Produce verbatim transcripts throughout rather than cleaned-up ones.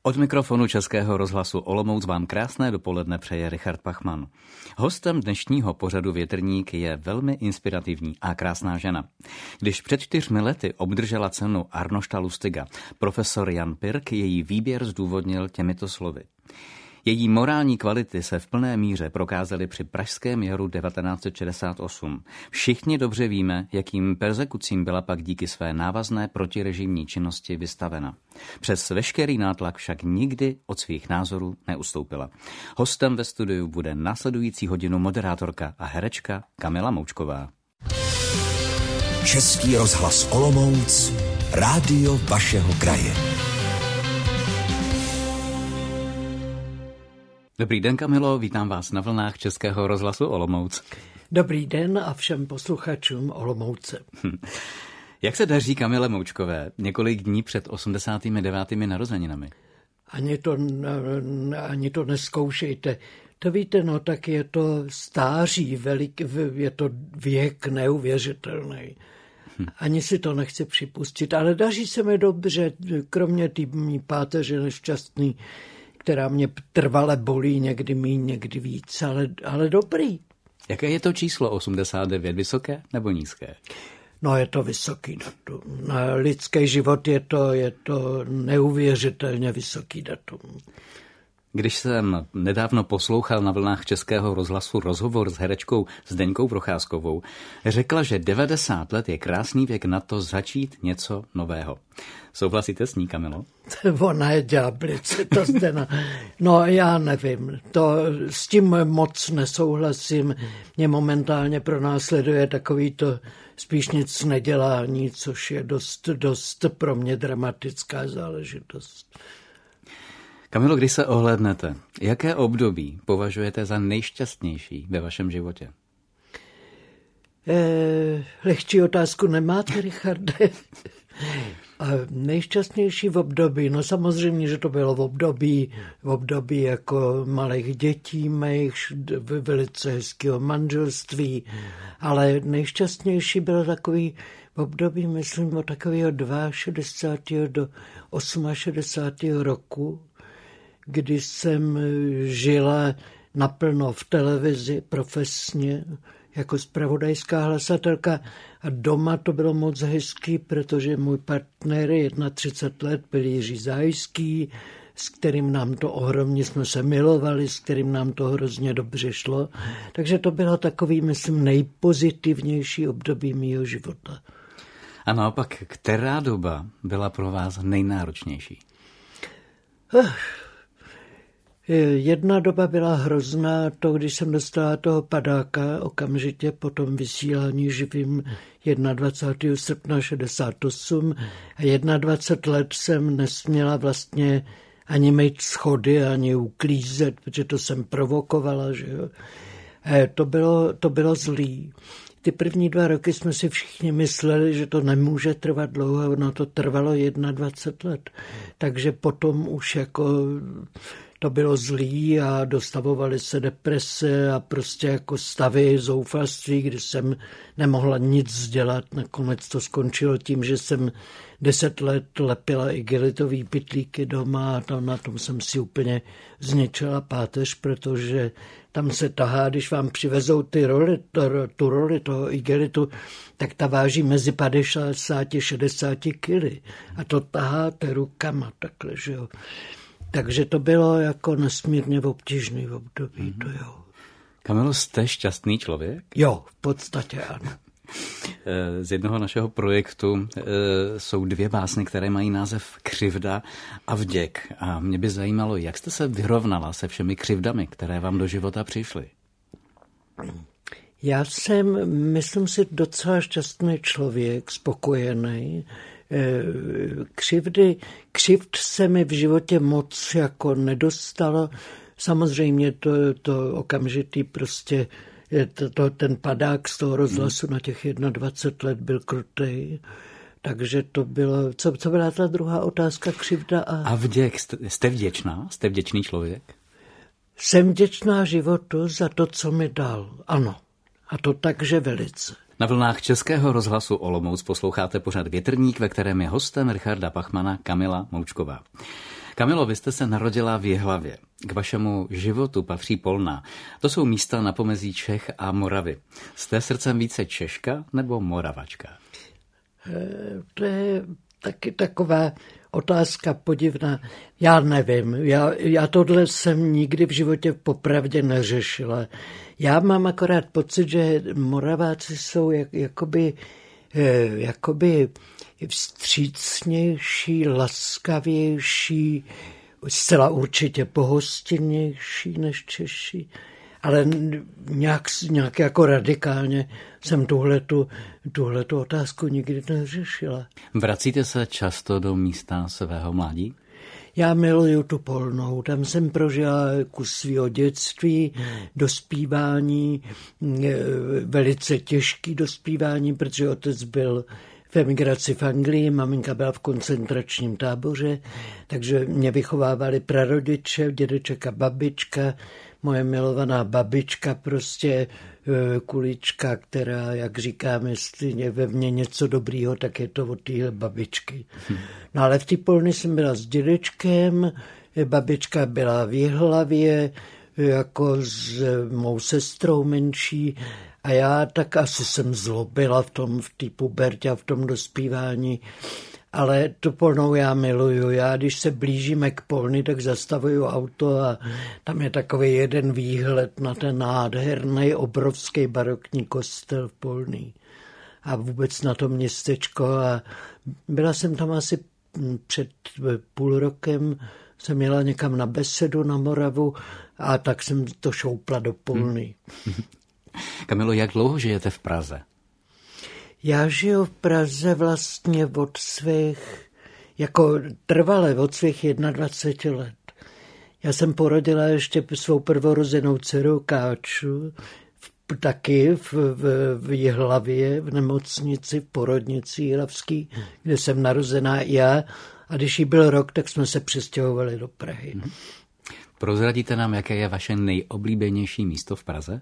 Od mikrofonu Českého rozhlasu Olomouc vám krásné dopoledne přeje Richard Pachman. Hostem dnešního pořadu Větrník je velmi inspirativní a krásná žena. Když před čtyřmi lety obdržela cenu Arnošta Lustiga, profesor Jan Pirk její výběr zdůvodnil těmito slovy. Její morální kvality se v plné míře prokázaly při pražském jaru devatenáct set šedesát osm. Všichni dobře víme, jakým perzekucím byla pak díky své návazné protirežimní činnosti vystavena. Přes veškerý nátlak však nikdy od svých názorů neustoupila. Hostem ve studiu bude následující hodinu moderátorka a herečka Kamila Moučková. Český rozhlas Olomouc, rádio vašeho kraje. Dobrý den, Kamilo, vítám vás na vlnách Českého rozhlasu Olomouc. Dobrý den a všem posluchačům Olomouce. Hm. Jak se daří Kamile Moučkové několik dní před osmdesátými devátými narozeninami? Ani to, ani to neskoušejte. To víte, no tak je to stáří, velik, je to věk neuvěřitelný. Hm. Ani si to nechci připustit, ale daří se mi dobře, kromě té mý páteře nešťastný, která mě trvale bolí, někdy míň, někdy víc, ale, ale dobrý. Jaké je to číslo osmdesát devět, vysoké nebo nízké? No je to vysoký datum. Na lidský život je to, je to neuvěřitelně vysoký datum. Když jsem nedávno poslouchal na vlnách Českého rozhlasu rozhovor s herečkou Zdeňkou Procházkovou, řekla, že devadesát let je krásný věk na to začít něco nového. Souhlasíte s ní, Kamilo? Ona je ďáblice, to Zdena. No já nevím, to s tím moc nesouhlasím. Mě momentálně pronásleduje takový to spíš nic nedělání, což je dost, dost pro mě dramatická záležitost. Kamilo, když se ohlédnete, jaké období považujete za nejšťastnější ve vašem životě? Eh, lehčí otázku nemáte, Richarde? Nejšťastnější v období, no samozřejmě, že to bylo v období, v období jako malých dětí mých, velice hezkého manželství, ale nejšťastnější bylo takový v období, myslím, od takového šedesátého druhého do šedesátého osmého roku, kdy jsem žila naplno v televizi profesně, jako zpravodajská hlasatelka a doma to bylo moc hezký, protože můj partner třicet let byl Jiří Zájský, s kterým nám to ohromně jsme se milovali, s kterým nám to hrozně dobře šlo. Takže to bylo takový, myslím, nejpozitivnější období mýho života. A naopak, která doba byla pro vás nejnáročnější? Uh. Jedna doba byla hrozná, to, když jsem dostala toho padáka okamžitě po tom vysílání živým dvacátého prvního srpna šedesát osm a dvacet jedna let jsem nesměla vlastně ani mít schody, ani uklízet, protože to jsem provokovala, že jo. To bylo, to bylo zlý. Ty první dva roky jsme si všichni mysleli, že to nemůže trvat dlouho, ono to trvalo dvacet jedna let. Takže potom už jako to bylo zlý a dostavovaly se deprese a prostě jako stavy zoufalství, kdy jsem nemohla nic dělat. Nakonec to skončilo tím, že jsem deset let lepila igelitový pytlíky doma a tam na tom jsem si úplně zničila páteř, protože tam se tahá, když vám přivezou ty roli, to, tu roli toho igelitu, tak ta váží mezi padesát a šedesát kily. A to taháte rukama takhle, že jo. Takže to bylo jako nesmírně obtížný v období, mm-hmm. to jo. Kamilo, jste šťastný člověk? Jo, v podstatě ano. Z jednoho našeho projektu jsou dvě básny, které mají název Křivda a vděk. A mě by zajímalo, jak jste se vyrovnala se všemi křivdami, které vám do života přišly? Já jsem, myslím si, docela šťastný člověk, spokojený. Křivdy, křivd se mi v životě moc jako nedostalo. Samozřejmě to, to okamžitý prostě, to, to, ten padák z toho rozhlasu hmm. na těch dvacet jedna let byl krutej. Takže to bylo, co, co byla ta druhá otázka, křivda a... A vděk, jste vděčná? Jste vděčný člověk? Jsem vděčná životu za to, co mi dal, ano. A to takže velice. Na vlnách Českého rozhlasu Olomouc posloucháte pořad Větrník, ve kterém je hostem Richarda Pachmana Kamila Moučková. Kamilo, vy jste se narodila v Jihlavě. K vašemu životu patří Polná. To jsou místa na pomezí Čech a Moravy. Jste srdcem více Češka nebo Moravačka? To je taky taková otázka podivná. Já nevím, já, já tohle jsem nikdy v životě popravdě neřešila. Já mám akorát pocit, že Moraváci jsou jak, jakoby, jakoby vstřícnější, laskavější, zcela určitě pohostinnější než Češi. Ale nějak, nějak jako radikálně jsem tuhletu, tuhletu otázku nikdy neřešila. Vracíte se často do místa svého mládí? Já miluju tu Polnou, tam jsem prožila kus svého dětství, dospívání, velice těžký dospívání, protože otec byl v emigraci v Anglii, maminka byla v koncentračním táboře, takže mě vychovávali prarodiče, dědeček a babička, moje milovaná babička, prostě kulička, která, jak říkáme, jestli je ve mně něco dobrýho, tak je to od téhle babičky. No ale v té Polny jsem byla s dědečkem, babička byla v Jihlavě, jako s mou sestrou menší, a já tak asi jsem zlobila v tom, v té pubertě a v tom dospívání, ale tu Polnou já miluju. Já, když se blížíme k Polny, tak zastavuju auto a tam je takový jeden výhled na ten nádherný, obrovský barokní kostel v Polný. A vůbec na to městečko. A byla jsem tam asi před půl rokem, jsem jela někam na besedu na Moravu a tak jsem to šoupla do Polny. Hmm. Kamilo, jak dlouho žijete v Praze? Já žiju v Praze vlastně od svých, jako trvale od svých dvacet jedna let. Já jsem porodila ještě svou prvorozenou dceru Káču, v, taky v, v, v Jihlavě, v nemocnici, v porodnici jihlavský, kde jsem narozená já. A když jí byl rok, tak jsme se přestěhovali do Prahy. Hmm. Prozradíte nám, jaké je vaše nejoblíbenější místo v Praze?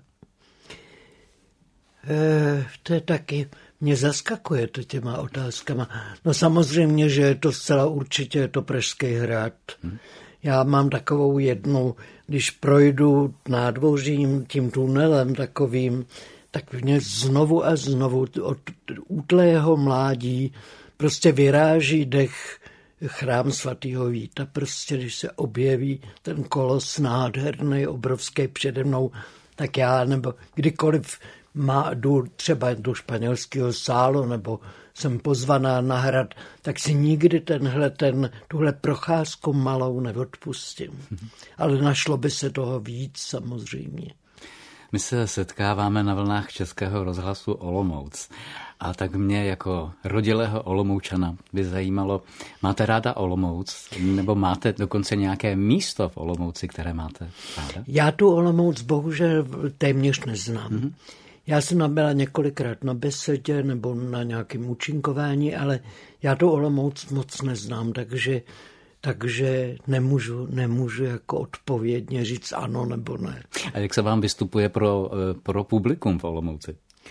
E, to je taky... Mě zaskakuje to těma otázkama. No samozřejmě, že je to zcela určitě je to Pražský hrad. Hmm. Já mám takovou jednu, když projdu nádvořím tím tunelem takovým, tak mě znovu a znovu od útlého mládí prostě vyráží dech chrám svatého Víta. Prostě když se objeví ten kolos nádherný, obrovský přede mnou, tak já nebo kdykoliv má, jdu třeba do španělského sálu, nebo jsem pozvaná na hrad, tak si nikdy tenhle, ten, tuhle procházku malou neodpustím. Ale našlo by se toho víc samozřejmě. My se setkáváme na vlnách Českého rozhlasu Olomouc. A tak mě jako rodilého Olomoučana by zajímalo, máte ráda Olomouc, nebo máte dokonce nějaké místo v Olomouci, které máte ráda? Já tu Olomouc bohužel téměř neznám. Mm-hmm. Já jsem byla několikrát na besedě nebo na nějakém účinkování, ale já tu Olomouc moc neznám, takže, takže nemůžu, nemůžu jako odpovědně říct ano nebo ne. A jak se vám vystupuje pro, pro publikum v Olomouci?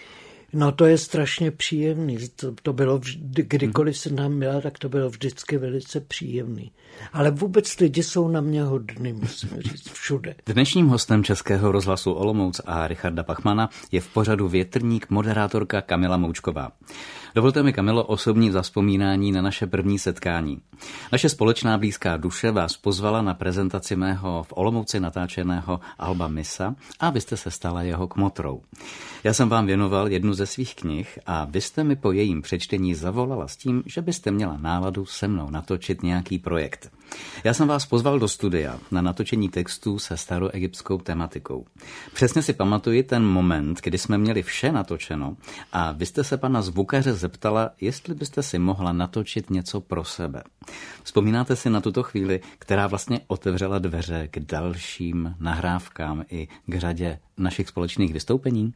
No to je strašně příjemný. To, to bylo vždy, kdykoliv jsem tam byla, tak to bylo vždycky velice příjemný. Ale vůbec lidi jsou na mě hodný, musím říct, všude. Dnešním hostem Českého rozhlasu Olomouc a Richarda Pachmana je v pořadu Větrník moderátorka Kamila Moučková. Dovolte mi, Kamilo, osobní zavzpomínání na naše první setkání. Naše společná blízká duše vás pozvala na prezentaci mého v Olomouci natáčeného alba Misa a vy jste se stala jeho kmotrou. Já jsem vám věnoval jednu ze svých knih a vy jste mi po jejím přečtení zavolala s tím, že byste měla náladu se mnou natočit nějaký projekt. Já jsem vás pozval do studia na natočení textů se staroegyptskou tematikou. Přesně si pamatuji ten moment, kdy jsme měli vše natočeno a vy jste se pana zvukaře zeptala, jestli byste si mohla natočit něco pro sebe. Vzpomínáte si na tuto chvíli, která vlastně otevřela dveře k dalším nahrávkám i k řadě našich společných vystoupení?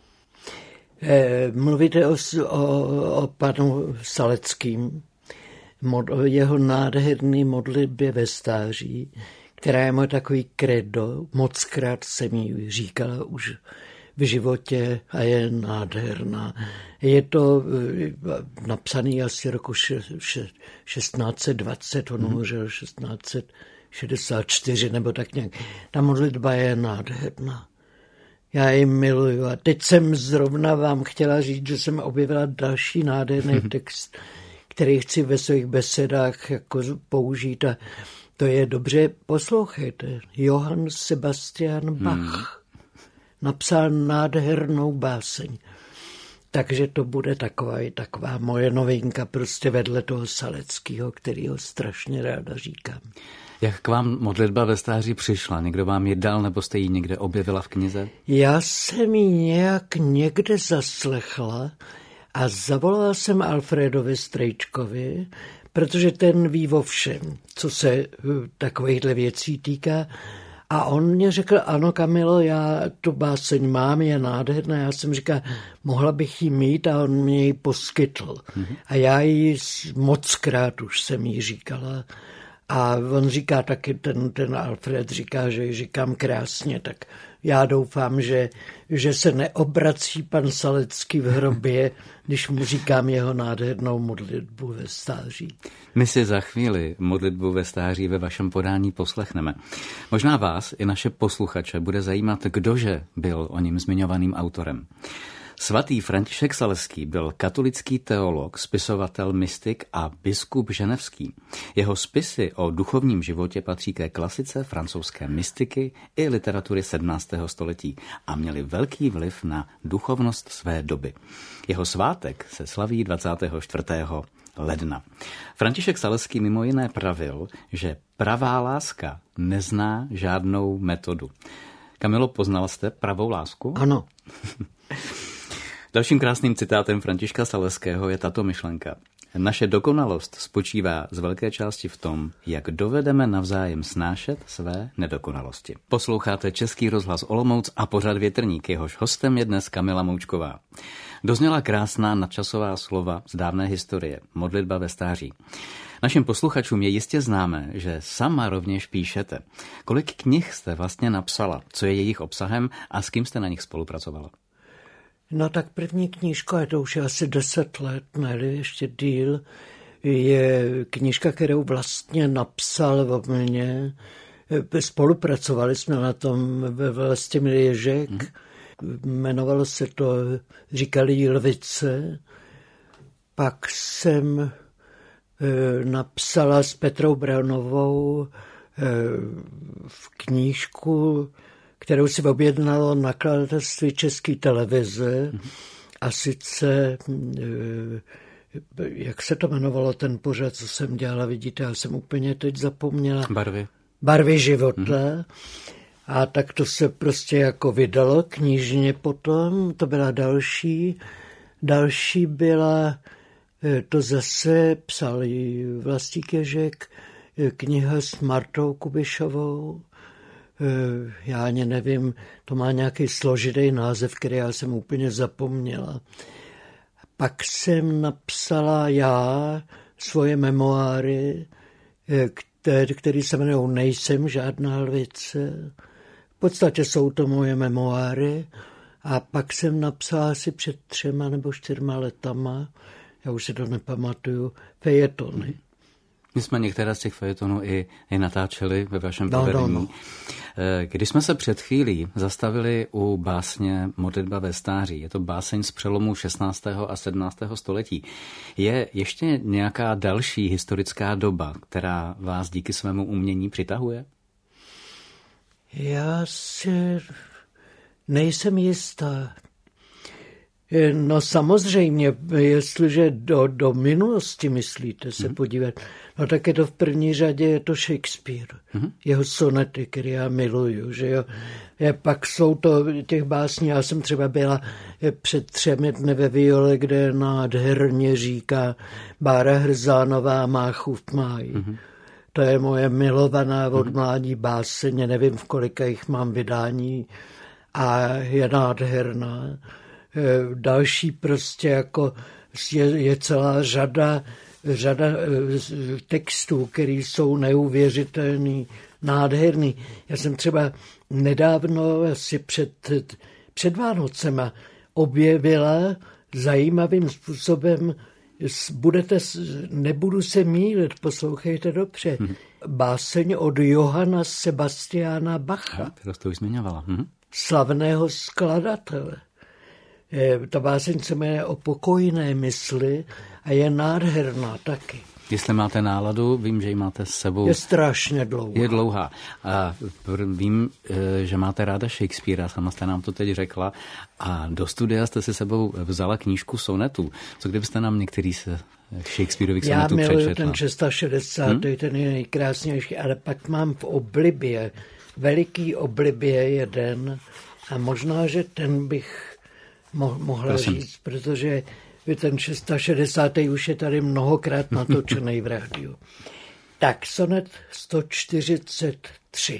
Mluvíte o, o, o panu Saleckým, mod, o jeho nádherný modlitbě ve stáří, která je moje takový kredo, mockrát jsem jí říkala už v životě a je nádherná. Je to napsaný asi roku šestnáct set dvacet, on umřel šestnáct set šedesát čtyři nebo tak nějak. Ta modlitba je nádherná. Já ji miluju. A teď jsem zrovna vám chtěla říct, že jsem objevila další nádherný text, který chci ve svých besedách jako použít. A to je dobře, poslouchejte. Johann Sebastian Bach hmm. napsal nádhernou báseň. Takže to bude taková, taková moje novinka prostě vedle toho Saleckého, kterýho strašně ráda říkám. Jak k vám modlitba ve stáří přišla? Někdo vám ji dal, nebo jste ji někde objevila v knize? Já jsem ji nějak někde zaslechla a zavolala jsem Alfredovi Strejčkovi, protože ten ví o všem, co se takovýchhle věcí týká. A on mě řekl, ano Kamilo, já tu báseň mám, je nádherná. Já jsem říkal, mohla bych ji mít a on mě ji poskytl. Mm-hmm. A já ji mockrát už jsem jí říkala. A on říká taky, ten, ten Alfred říká, že ji říkám krásně, tak já doufám, že, že se neobrací pan Salecký v hrobě, když mu říkám jeho nádhernou modlitbu ve stáří. My si za chvíli modlitbu ve stáří ve vašem podání poslechneme. Možná vás i naše posluchače bude zajímat, kdože byl o ním zmiňovaným autorem. Svatý František Saleský byl katolický teolog, spisovatel, mystik a biskup ženevský. Jeho spisy o duchovním životě patří ke klasice francouzské mystiky i literatury sedmnáctého století a měli velký vliv na duchovnost své doby. Jeho svátek se slaví dvacátého čtvrtého ledna. František Saleský mimo jiné pravil, že pravá láska nezná žádnou metodu. Kamilo, poznal jste pravou lásku? Ano. Dalším krásným citátem Františka Saleského je tato myšlenka. Naše dokonalost spočívá z velké části v tom, jak dovedeme navzájem snášet své nedokonalosti. Posloucháte Český rozhlas Olomouc a pořad Větrník, jehož hostem je dnes Kamila Moučková. Dozněla krásná nadčasová slova z dávné historie, modlitba ve stáří. Našim posluchačům je jistě známé, že sama rovněž píšete. Kolik knih jste vlastně napsala, co je jejich obsahem a s kým jste na nich spolupracovala? No tak první knížka, je to už asi deset let, ne, ještě díl, je knížka, kterou vlastně napsal o mně. Spolupracovali jsme na tom ve Vlastimil Ježek. Hmm. Jmenovalo se to Říkali jí lvice. Pak jsem e, napsala s Petrou Braunovou e, v knížku, kterou si objednalo nakladatelství České televize. Mm-hmm. A sice, jak se to jmenovalo ten pořad, co jsem dělala, vidíte, já jsem úplně teď zapomněla. Barvy. Barvy života. Mm-hmm. A tak to se prostě jako vydalo knižně potom, to byla další. Další byla, to zase psal Vlastík Ježek, kniha s Martou Kubišovou. Já ani nevím, to má nějaký složitý název, který já jsem úplně zapomněla. Pak jsem napsala já svoje memoáry, které, které se jmenují Nejsem žádná lvice. V podstatě jsou to moje memoáry. A pak jsem napsala asi před třema nebo čtyřma letama, já už si to nepamatuju, fejetony. My jsme některé z těch fejetonů i, i natáčeli ve vašem no, provedení. No, no. Když jsme se před chvílí zastavili u básně Modlitba ve stáří, je to báseň z přelomu šestnáctého a sedmnáctého století. Je ještě nějaká další historická doba, která vás díky svému umění přitahuje? Já si nejsem jistá. No samozřejmě, jestliže do, do minulosti myslíte se mm. podívat, no tak je to v první řadě, je to Shakespeare. Mm. Jeho sonety, které já miluju, že jo. Je, pak jsou to těch básní, já jsem třeba byla před třemi dny ve Viole, kde nádherně říká Bára Hrzánová Máchu v máji. Mm. To je moje milovaná od mládí báseň, nevím, v kolika jich mám vydání a je nádherná. Další prostě jako je, je celá řada, řada textů, které jsou neuvěřitelný, nádherný. Já jsem třeba nedávno, asi před, před Vánocema, objevila zajímavým způsobem, budete, nebudu se mýlit, poslouchejte dobře, báseň od Johana Sebastiana Bacha. To jste už zmiňovala. Mhm. Slavného skladatele. Ta báseň se jmenuje O pokojné mysli a je nádherná taky. Jestli máte náladu, vím, že ji máte s sebou. Je strašně dlouhá. Je dlouhá. A vím, že máte ráda Shakespearea, sama jste nám to teď řekla. A do studia jste si sebou vzala knížku sonetů. Co kdybyste nám některý se Shakespeareových sonetů přečetla? Já miluji ten šedesátý hmm? ten je nejkrásnější, ale pak mám v oblibě, veliký oblibě jeden a možná, že ten bych mo- mohla Prosím. říct, protože ten šedesátý šestý už je tady mnohokrát natočený v rádiu. Tak, sonet sto čtyřicet tři.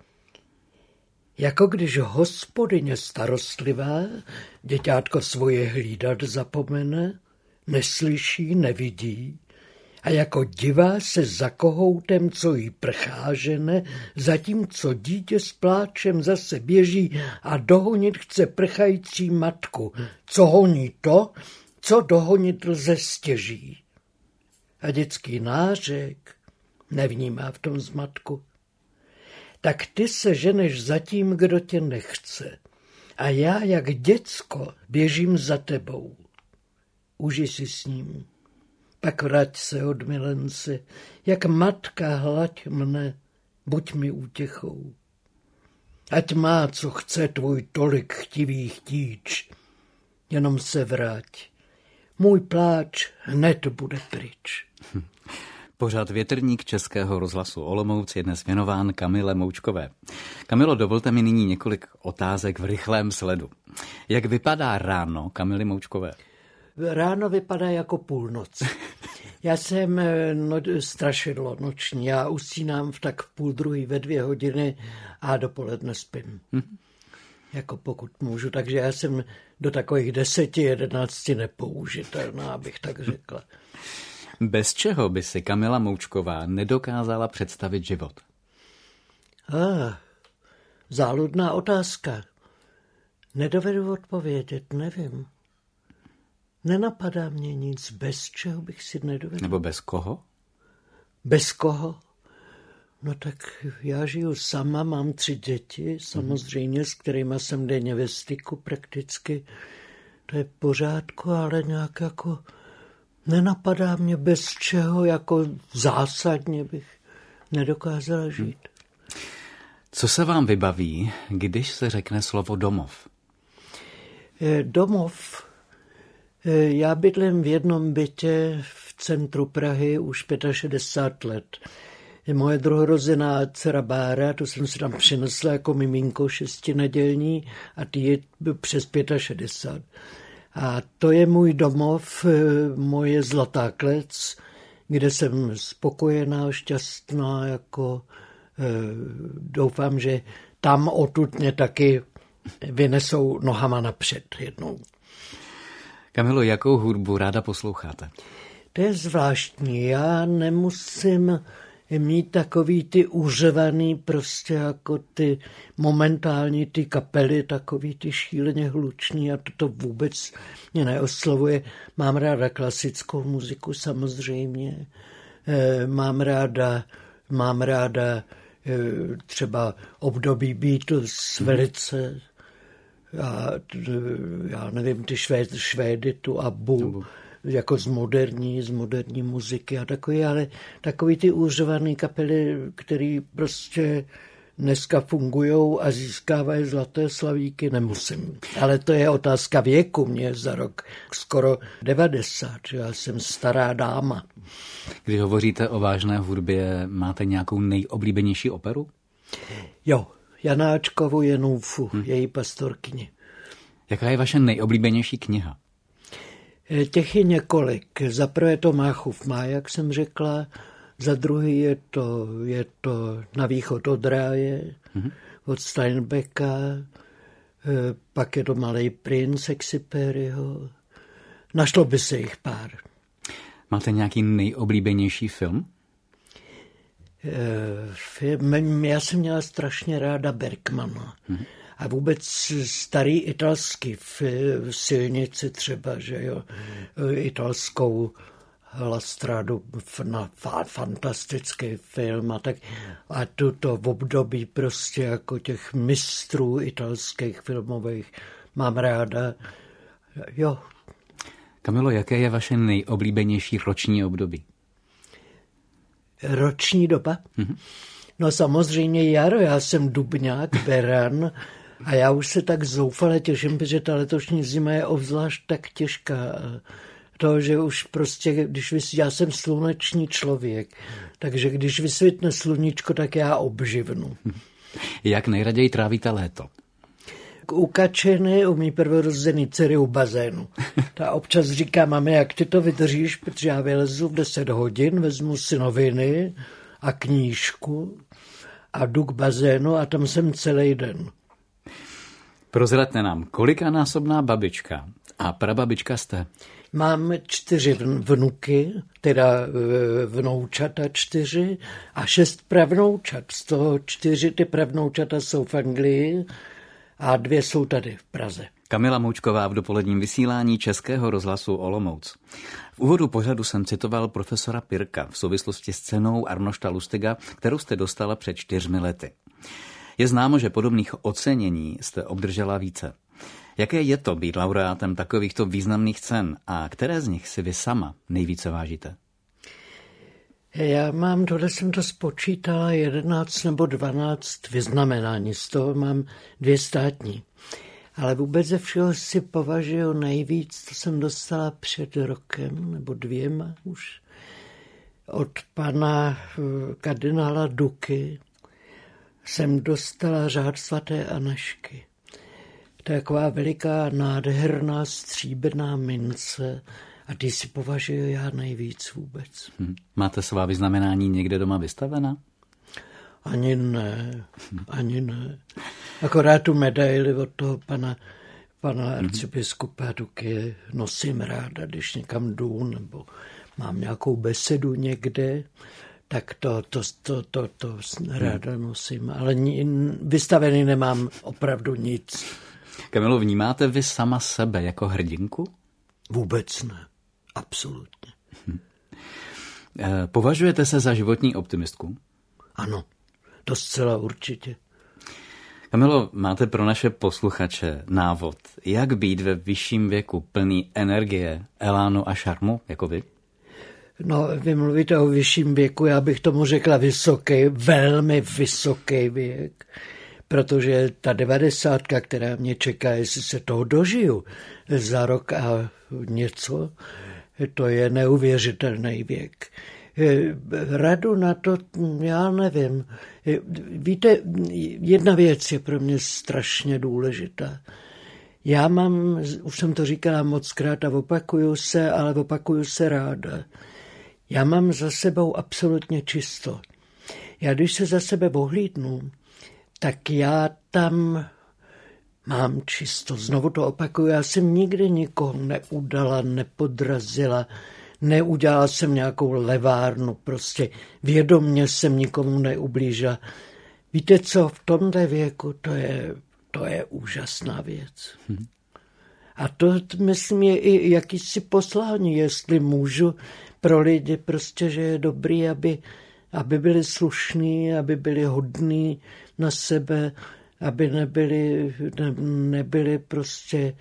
Jako když hospodyně starostlivá děťátko svoje hlídat zapomene, neslyší, nevidí, a jako divá se za kohoutem, co jí prchá žene, zatímco dítě s pláčem zase běží a dohonit chce prchající matku. Co honí to, co dohonit lze stěží. A dětský nářek nevnímá v tom zmatku. Tak ty se ženeš za tím, kdo tě nechce. A já, jak děcko, běžím za tebou. Uži si s ním. Pak vrať se od milence, jak matka hlaď mne, buď mi útěchou. Ať má, co chce tvůj tolik chtivý chtíč, jenom se vrať. Můj pláč hned bude pryč. Pořad Větrník Českého rozhlasu Olomouc je dnes věnován Kamile Moučkové. Kamilo, dovolte mi nyní několik otázek v rychlém sledu. Jak vypadá ráno Kamily Moučkové? Ráno vypadá jako půlnoc. Já jsem no, strašidlo noční. Já usínám v tak v půl druhý ve dvě hodiny a dopoledne spím. Hm. Jako pokud můžu. Takže já jsem do takových deseti, jedenácti nepoužitelná, abych tak řekla. Bez čeho by si Kamila Moučková nedokázala představit život? Ah, záludná otázka. Nedovedu odpovědět, nevím. Nenapadá mě nic, bez čeho bych si nedovedl. Nebo bez koho? Bez koho? No tak já žiju sama, mám tři děti, samozřejmě, s kterými jsem denně ve styku prakticky. To je v pořádku, ale nějak jako nenapadá mě, bez čeho jako zásadně bych nedokázala žít. Co se vám vybaví, když se řekne slovo domov? Domov. Já bydlím v jednom bytě v centru Prahy už šedesát pět let. Moje druhorozená dcera Bára, to jsem si tam přinesla jako miminko šestinedělní a ty je přes šedesát pět. A to je můj domov, moje zlatá klec, kde jsem spokojená, šťastná, jako doufám, že tam odtud mě taky vynesou nohama napřed jednou. Kamilo, jakou hudbu ráda posloucháte? To je zvláštní. Já nemusím mít takový ty uřevaný, prostě jako ty momentální ty kapely, takový ty šíleně hluční a to, to vůbec mě neoslovuje. Mám ráda klasickou muziku samozřejmě. Mám ráda, mám ráda třeba období Beatles velice. Já, já nevím, ty švéd, švédy, tu Abbu, Abu. jako z moderní, z moderní muziky a takový, ale takový ty úřované kapely, který prostě dneska fungujou a získávají zlaté slavíky, nemusím. Ale to je otázka věku, mě za rok skoro devadesát, já jsem stará dáma. Když hovoříte o vážné hudbě, máte nějakou nejoblíbenější operu? Jo. Janáčkovu Jenůfu, hmm. její pastorkyni. Jaká je vaše nejoblíbenější kniha? Těch je několik. Za prvé to Máchův máj, jak jsem řekla. Za druhý je to, je to Na východ od ráje, hmm. od Steinbecka. Pak je to Malej princ Exupéryho. Našlo by se jich pár. Máte nějaký nejoblíbenější film? Film, já jsem měla strašně ráda Bergmana. Hmm. A vůbec starý italský v silnici třeba, že jo, italskou La Stradu, na fantastický film a tak. A tuto v období prostě jako těch mistrů italských filmových mám ráda. Jo. Kamilo, jaké je vaše nejoblíbenější roční období? Roční doba? Mm-hmm. No samozřejmě jaro, já jsem dubňák, beran a já už se tak zoufale těším, protože ta letošní zima je obzvlášť tak těžká. To, že už prostě, když vysvítne, já jsem sluneční člověk, takže když vysvítne sluníčko, tak já obživnu. Jak nejraději trávíte léto? U Kačeny, u mý prvorozený dcery u bazénu. Ta občas říká, mami, jak ty to vydržíš, protože já vylezu v deset hodin, vezmu si noviny a knížku a jdu k bazénu a tam jsem celý den. Prozraďte nám, kolikanásobná babička a prababička jste? Mám čtyři vnuky, teda vnoučata čtyři a šest pravnoučat. Z toho čtyři ty pravnoučata jsou v Anglii a dvě jsou tady v Praze. Kamila Moučková v dopoledním vysílání Českého rozhlasu Olomouc. V úvodu pořadu jsem citoval profesora Pirka v souvislosti s cenou Arnošta Lustiga, kterou jste dostala před čtyřmi lety. Je známo, že podobných ocenění jste obdržela více. Jaké je to být laureátem takovýchto významných cen a které z nich si vy sama nejvíce vážíte? Já mám, tohle jsem to spočítala, jedenáct nebo dvanáct vyznamenání, z toho mám dvě státní. Ale vůbec ze všeho si považuji nejvíc, to jsem dostala před rokem nebo dvěma už, od pana kardinála Duky jsem dostala řád svaté Anežky. To je taková veliká, nádherná stříbrná mince a ty si považuji já nejvíc vůbec. Hmm. Máte svá vyznamenání někde doma vystavena? Ani ne, ani ne. Akorát tu medaili od toho pana, pana arcibiskupa Duky nosím ráda, když někam jdu nebo mám nějakou besedu někde, tak to, to, to, to, to ráda nosím. Ale vystavený nemám opravdu nic. Kamilo, vnímáte vy sama sebe jako hrdinku? Vůbec ne. Absolutně. Hm. Považujete se za životní optimistku? Ano, to zcela určitě. Kamilo, máte pro naše posluchače návod, jak být ve vyšším věku plný energie, elánu a šarmu, jako vy? No, vy mluvíte o vyšším věku, já bych tomu řekla vysoký, velmi vysoký věk. Protože ta devadesátka, která mě čeká, jestli se toho dožiju za rok a něco, to je neuvěřitelný věk. Radu na to, já nevím. Víte, jedna věc je pro mě strašně důležitá. Já mám, už jsem to říkala mockrát a opakuju se, ale opakuju se ráda. Já mám za sebou absolutně čisto. Já když se za sebe ohlídnu, tak já tam mám čisto. Znovu to opakuju, já jsem nikdy nikoho neudala, nepodrazila, neudělala jsem nějakou levárnu, prostě vědomně jsem nikomu neublížila. Víte co, v tomto věku to je, to je úžasná věc. Hmm. A to, myslím, je i jakýsi poslání, jestli můžu pro lidi prostě, že je dobrý, aby, aby byli slušní, aby byli hodní na sebe, aby nebyli, ne, nebyli prostě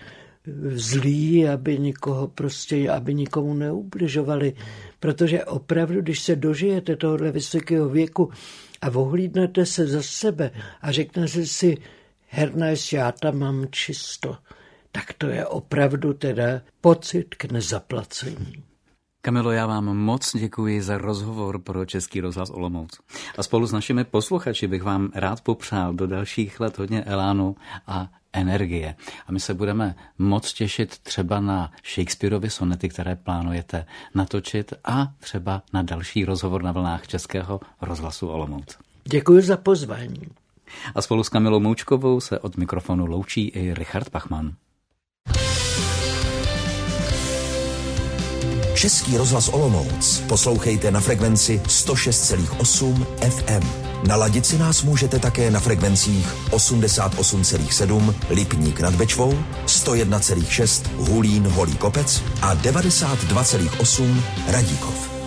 zlí, aby nikoho prostě, aby nikomu neubližovali. Protože opravdu, když se dožijete tohohle vysokého věku a ohlídnete se za sebe a řeknete si, Hernajs, já tam mám čisto, tak to je opravdu teda pocit k nezaplacení. Kamilo, já vám moc děkuji za rozhovor pro Český rozhlas Olomouc. A spolu s našimi posluchači bych vám rád popřál do dalších let hodně elánu a energie. A my se budeme moc těšit třeba na Shakespeareovy sonety, které plánujete natočit a třeba na další rozhovor na vlnách Českého rozhlasu Olomouc. Děkuji za pozvání. A spolu s Kamilou Moučkovou se od mikrofonu loučí i Richard Pachman. Český rozhlas Olomouc poslouchejte na frekvenci sto šest celá osm F M. Naladit si nás můžete také na frekvencích osmdesát osm celá sedm Lipník nad Bečvou, sto jedna celá šest Hulín Holý Kopec a devadesát dva celá osm Radíkov.